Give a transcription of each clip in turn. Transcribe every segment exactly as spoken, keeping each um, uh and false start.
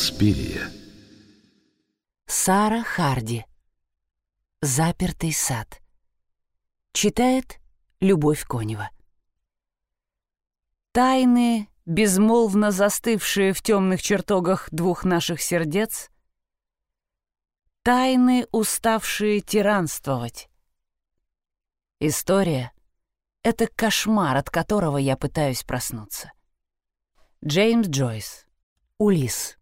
Инспирия. Сара Харди. «Запертый сад». Читает Любовь Конева. Тайны, безмолвно застывшие в темных чертогах двух наших сердец, тайны, уставшие тиранствовать. История — это кошмар, от которого я пытаюсь проснуться. Джеймс Джойс. Улисс.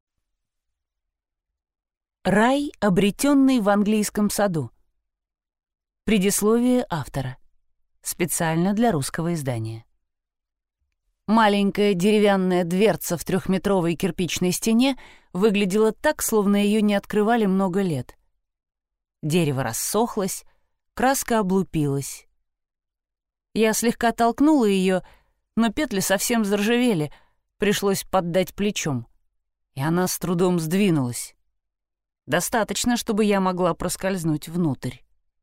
Рай, обретенный в английском саду. Предисловие автора. Специально для русского издания. Маленькая деревянная дверца в трехметровой кирпичной стене выглядела так, словно ее не открывали много лет. Дерево рассохлось, краска облупилась. Я слегка толкнула ее, но петли совсем заржавели, пришлось поддать плечом, и она с трудом сдвинулась. Достаточно, чтобы я могла проскользнуть внутрь.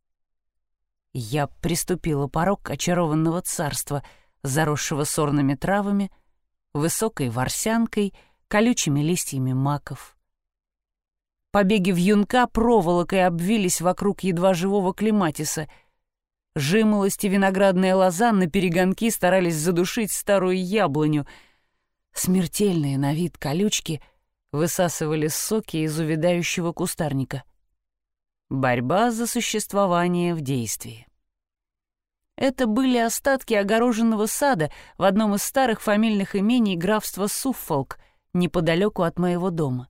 Я приступила порог очарованного царства, заросшего сорными травами, высокой ворсянкой, колючими листьями маков. Побеги вьюнка проволокой обвились вокруг едва живого клематиса. Жимолость и виноградная лоза наперегонки старались задушить старую яблоню. Смертельные на вид колючки высасывали соки из увядающего кустарника. Борьба за существование в действии. Это были остатки огороженного сада в одном из старых фамильных имений графства Суффолк, неподалеку от моего дома.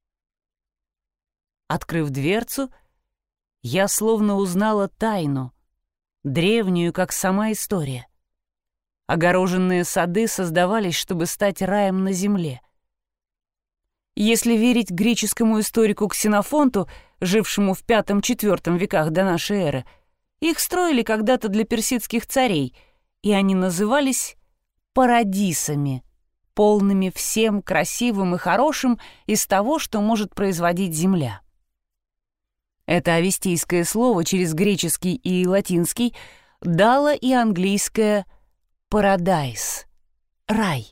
Открыв дверцу, я словно узнала тайну, древнюю, как сама история. Огороженные сады создавались, чтобы стать раем на земле. Если верить греческому историку Ксенофонту, жившему в пятом-четвертом веках до нашей эры, их строили когда-то для персидских царей, и они назывались парадисами, полными всем красивым и хорошим из того, что может производить земля. Это авестийское слово через греческий и латинский дало и английское «paradise» — рай.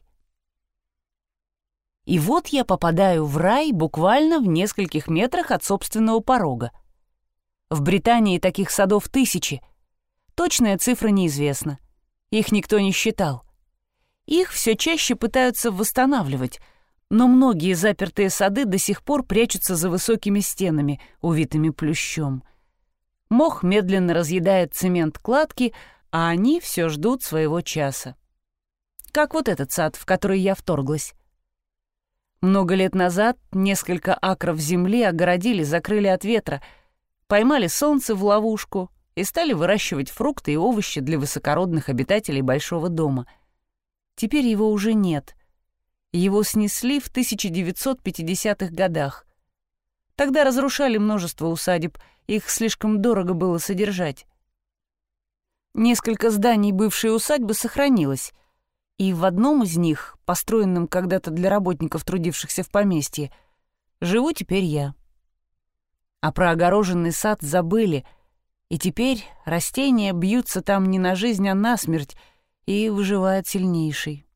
И вот я попадаю в рай буквально в нескольких метрах от собственного порога. В Британии таких садов тысячи. Точная цифра неизвестна. Их никто не считал. Их все чаще пытаются восстанавливать, но многие запертые сады до сих пор прячутся за высокими стенами, увитыми плющом. Мох медленно разъедает цемент кладки, а они все ждут своего часа. Как вот этот сад, в который я вторглась. Много лет назад несколько акров земли огородили, закрыли от ветра, поймали солнце в ловушку и стали выращивать фрукты и овощи для высокородных обитателей большого дома. Теперь его уже нет. Его снесли в тысяча девятьсот пятидесятых годах. Тогда разрушали множество усадеб, их слишком дорого было содержать. Несколько зданий бывшей усадьбы сохранилось, и в одном из них, построенном когда-то для работников, трудившихся в поместье, живу теперь я. А про огороженный сад забыли, и теперь растения бьются там не на жизнь, а на смерть, и выживает сильнейший.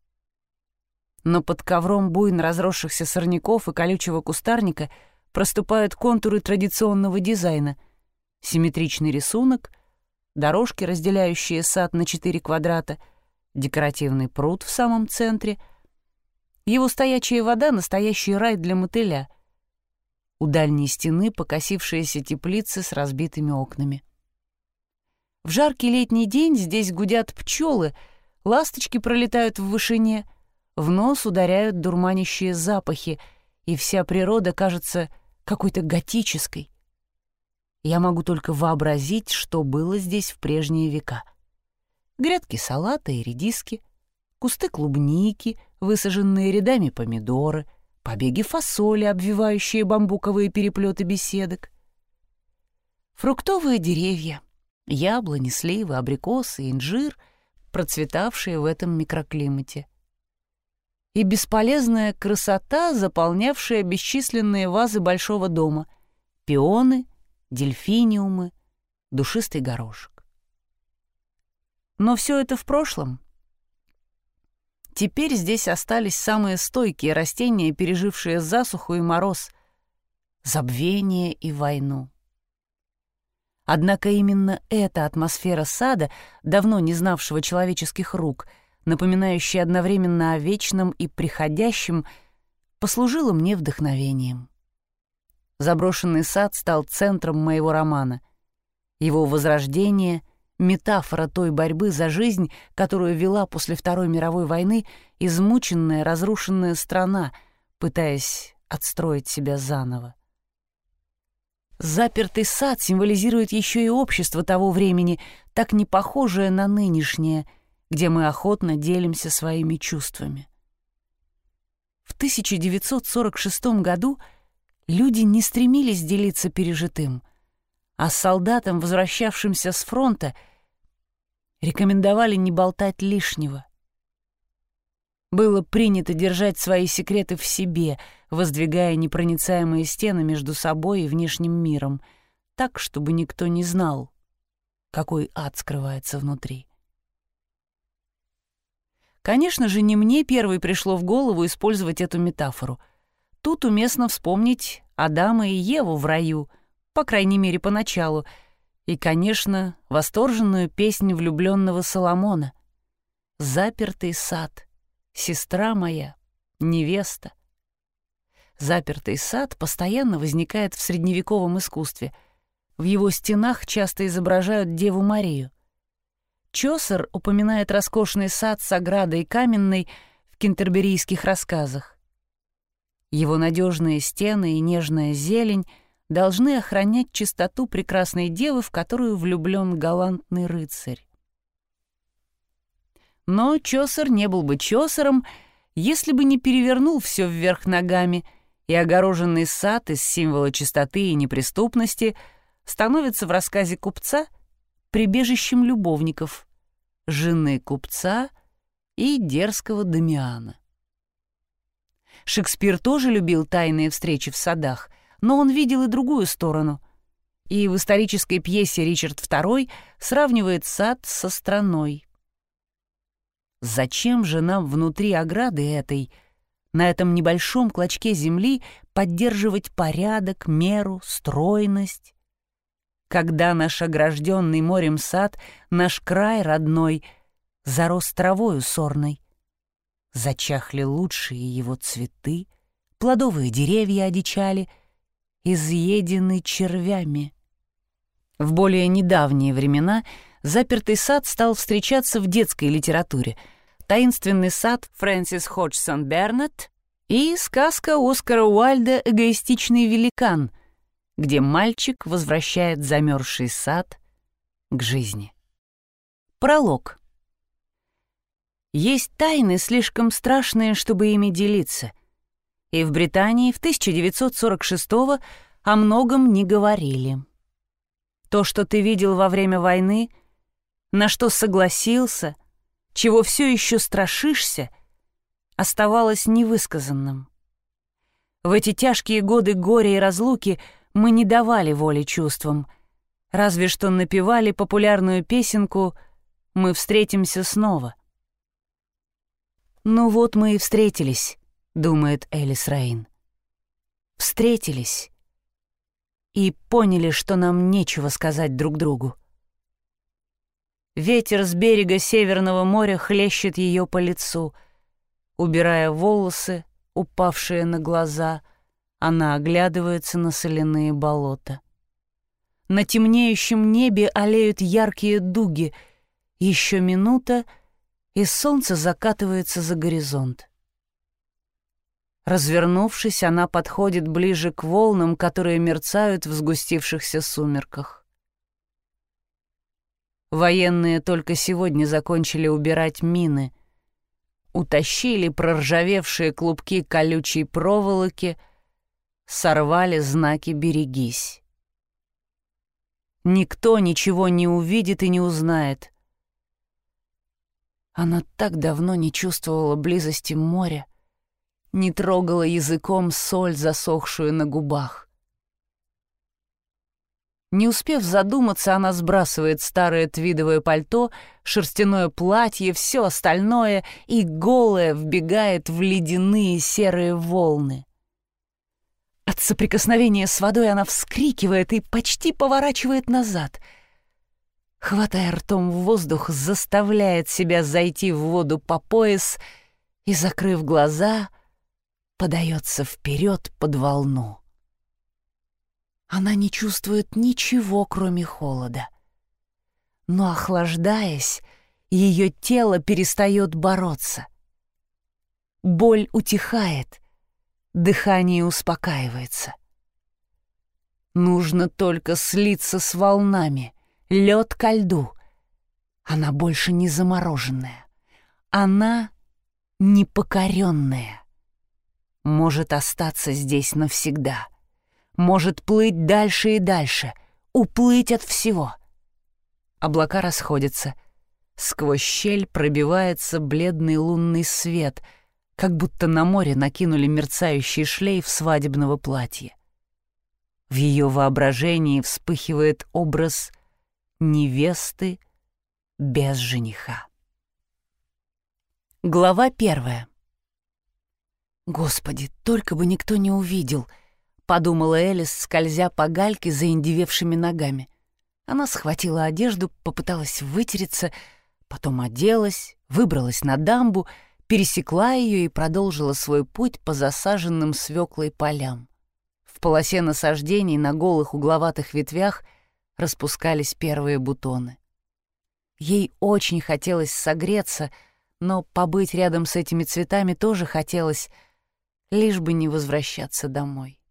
Но под ковром буйно разросшихся сорняков и колючего кустарника проступают контуры традиционного дизайна. Симметричный рисунок, дорожки, разделяющие сад на четыре квадрата, декоративный пруд в самом центре. Его стоячая вода — настоящий рай для мотыля. У дальней стены покосившиеся теплицы с разбитыми окнами. В жаркий летний день здесь гудят пчелы, ласточки пролетают в вышине, в нос ударяют дурманящие запахи, и вся природа кажется какой-то готической. Я могу только вообразить, что было здесь в прежние века. Грядки салата и редиски, кусты клубники, высаженные рядами помидоры, побеги фасоли, обвивающие бамбуковые переплеты беседок. Фруктовые деревья, яблони, сливы, абрикосы, инжир, процветавшие в этом микроклимате. И бесполезная красота, заполнявшая бесчисленные вазы большого дома, пионы, дельфиниумы, душистый горошек. Но все это в прошлом. Теперь здесь остались самые стойкие растения, пережившие засуху и мороз, забвение и войну. Однако именно эта атмосфера сада, давно не знавшего человеческих рук, напоминающая одновременно о вечном и приходящем, послужила мне вдохновением. Заброшенный сад стал центром моего романа. Его возрождение — метафора той борьбы за жизнь, которую вела после Второй мировой войны измученная, разрушенная страна, пытаясь отстроить себя заново. Запертый сад символизирует еще и общество того времени, так не похожее на нынешнее, где мы охотно делимся своими чувствами. В тысяча девятьсот сорок шестом году люди не стремились делиться пережитым, а солдатам, возвращавшимся с фронта, рекомендовали не болтать лишнего. Было принято держать свои секреты в себе, воздвигая непроницаемые стены между собой и внешним миром, так, чтобы никто не знал, какой ад скрывается внутри. Конечно же, не мне первой пришло в голову использовать эту метафору. Тут уместно вспомнить Адама и Еву в раю, по крайней мере, поначалу, и, конечно, восторженную песнь влюбленного Соломона «Запертый сад, сестра моя, невеста». Запертый сад постоянно возникает в средневековом искусстве. В его стенах часто изображают Деву Марию. Чосер упоминает роскошный сад с оградой каменной в кентерберийских рассказах. Его надежные стены и нежная зелень должны охранять чистоту прекрасной девы, в которую влюблен галантный рыцарь. Но Чосер не был бы Чосером, если бы не перевернул все вверх ногами, и огороженный сад из символа чистоты и неприступности становится в рассказе купца прибежищем любовников, жены купца и дерзкого Дамиана. Шекспир тоже любил тайные встречи в садах, но он видел и другую сторону, и в исторической пьесе «Ричард второй» сравнивает сад со страной. Зачем же нам внутри ограды этой, на этом небольшом клочке земли, поддерживать порядок, меру, стройность? Когда наш огражденный морем сад, наш край родной, зарос травою сорной, зачахли лучшие его цветы, плодовые деревья одичали, изъедены червями. В более недавние времена запертый сад стал встречаться в детской литературе. «Таинственный сад» Фрэнсис Ходжсон Бернетт и сказка Оскара Уайльда «Эгоистичный великан», где мальчик возвращает замерзший сад к жизни. Пролог. Есть тайны, слишком страшные, чтобы ими делиться. И в Британии в тысяча девятьсот сорок шестого о многом не говорили. То, что ты видел во время войны, на что согласился, чего все еще страшишься, оставалось невысказанным. В эти тяжкие годы горя и разлуки мы не давали воли чувствам, разве что напевали популярную песенку «Мы встретимся снова». «Ну вот мы и встретились», — думает Элис Рейн. «Встретились и поняли, что нам нечего сказать друг другу». Ветер с берега Северного моря хлещет ее по лицу. Убирая волосы, упавшие на глаза, она оглядывается на соляные болота. На темнеющем небе аллеют яркие дуги. Еще минута, и солнце закатывается за горизонт. Развернувшись, она подходит ближе к волнам, которые мерцают в сгустившихся сумерках. Военные только сегодня закончили убирать мины, утащили проржавевшие клубки колючей проволоки, сорвали знаки «Берегись». Никто ничего не увидит и не узнает. Она так давно не чувствовала близости моря, не трогала языком соль, засохшую на губах. Не успев задуматься, она сбрасывает старое твидовое пальто, шерстяное платье, все остальное и голая вбегает в ледяные серые волны. От соприкосновения с водой она вскрикивает и почти поворачивает назад. Хватая ртом в воздух, заставляет себя зайти в воду по пояс и, закрыв глаза, подается вперед под волну. Она не чувствует ничего, кроме холода. Но, охлаждаясь, ее тело перестает бороться. Боль утихает, дыхание успокаивается. Нужно только слиться с волнами, лед ко льду. Она больше не замороженная. Она непокоренная. Может остаться здесь навсегда. Может плыть дальше и дальше, уплыть от всего. Облака расходятся. Сквозь щель пробивается бледный лунный свет, как будто на море накинули мерцающий шлейф свадебного платья. В ее воображении вспыхивает образ невесты без жениха. Глава первая. «Господи, только бы никто не увидел», — подумала Элис, скользя по гальке заиндевевшими ногами. Она схватила одежду, попыталась вытереться, потом оделась, выбралась на дамбу, пересекла ее и продолжила свой путь по засаженным свеклой полям. В полосе насаждений на голых угловатых ветвях распускались первые бутоны. Ей очень хотелось согреться, но побыть рядом с этими цветами тоже хотелось, лишь бы не возвращаться домой.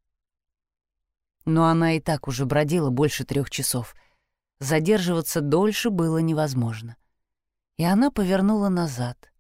Но она и так уже бродила больше трех часов. Задерживаться дольше было невозможно. И она повернула назад.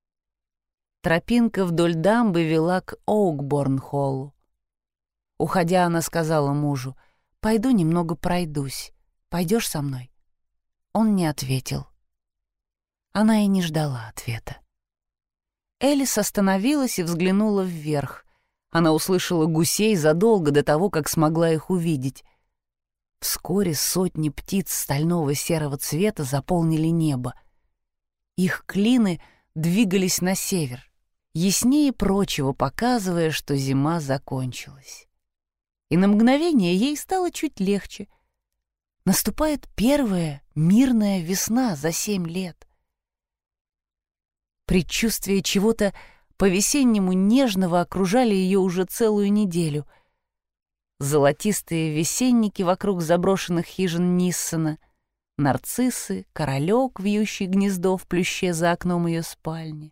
Тропинка вдоль дамбы вела к Оукборн-холлу. Уходя, она сказала мужу: «Пойду немного пройдусь. Пойдешь со мной?» Он не ответил. Она и не ждала ответа. Элис остановилась и взглянула вверх. Она услышала гусей задолго до того, как смогла их увидеть. Вскоре сотни птиц стального серого цвета заполнили небо. Их клины двигались на север, яснее прочего показывая, что зима закончилась. И на мгновение ей стало чуть легче. Наступает первая мирная весна за семь лет. Предчувствие чего-то по-весеннему нежного окружали ее уже целую неделю. Золотистые весенники вокруг заброшенных хижин Ниссона, нарциссы, королек, вьющий гнездо в плюще за окном ее спальни.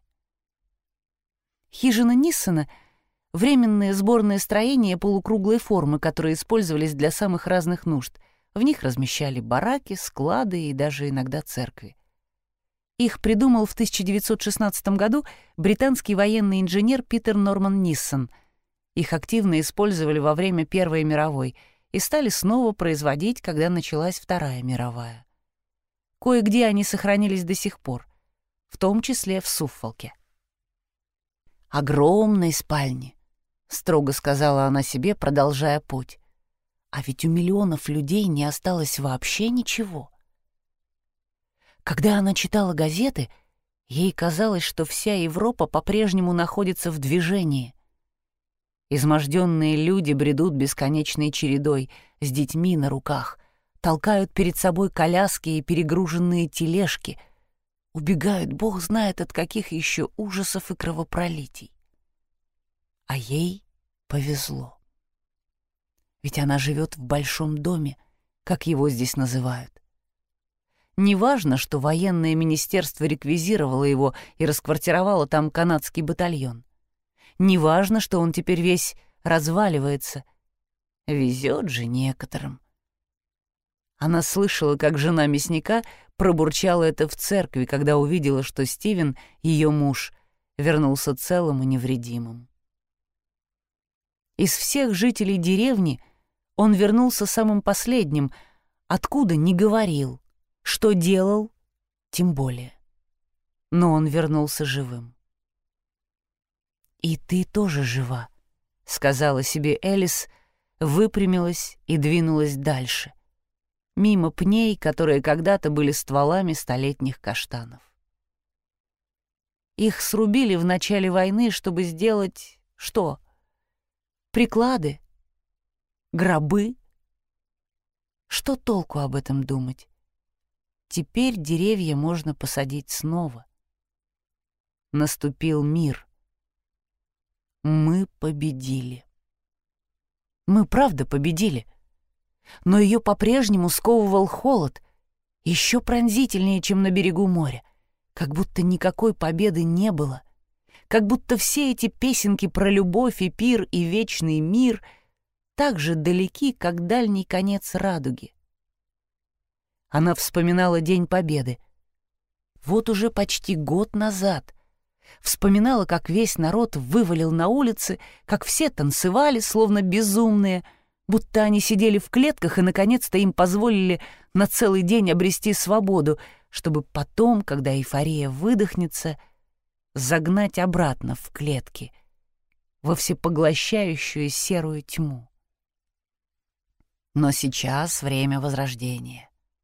Хижина Ниссона — временное сборное строение полукруглой формы, которые использовались для самых разных нужд. В них размещали бараки, склады и даже иногда церкви. Их придумал в тысяча девятьсот шестнадцатом году британский военный инженер Питер Норман Ниссон. Их активно использовали во время Первой мировой и стали снова производить, когда началась Вторая мировая. Кое-где они сохранились до сих пор, в том числе в Суффолке. «Огромной спальни», — строго сказала она себе, продолжая путь. «А ведь у миллионов людей не осталось вообще ничего». Когда она читала газеты, ей казалось, что вся Европа по-прежнему находится в движении. Изможденные люди бредут бесконечной чередой с детьми на руках, толкают перед собой коляски и перегруженные тележки, убегают бог знает от каких еще ужасов и кровопролитий. А ей повезло. Ведь она живет в большом доме, как его здесь называют. Неважно, что военное министерство реквизировало его и расквартировало там канадский батальон. Неважно, что он теперь весь разваливается. Везет же некоторым. Она слышала, как жена мясника пробурчала это в церкви, когда увидела, что Стивен, ее муж, вернулся целым и невредимым. Из всех жителей деревни он вернулся самым последним, откуда не говорил. Что делал, тем более. Но он вернулся живым. «И ты тоже жива», — сказала себе Элис, выпрямилась и двинулась дальше. мимо пней, которые когда-то были стволами столетних каштанов. Их срубили в начале войны, чтобы сделать что? Приклады? Гробы? Что толку об этом думать? Теперь деревья можно посадить снова. Наступил мир. Мы победили. Мы правда победили. Но ее по-прежнему сковывал холод, еще пронзительнее, чем на берегу моря, как будто никакой победы не было, как будто все эти песенки про любовь и пир и вечный мир так же далеки, как дальний конец радуги. Она вспоминала День Победы. Вот уже почти год назад. Вспоминала, как весь народ вывалил на улицы, как все танцевали, словно безумные, будто они сидели в клетках и наконец-то им позволили на целый день обрести свободу, чтобы потом, когда эйфория выдохнется, загнать обратно в клетки, во всепоглощающую серую тьму. Но сейчас время возрождения.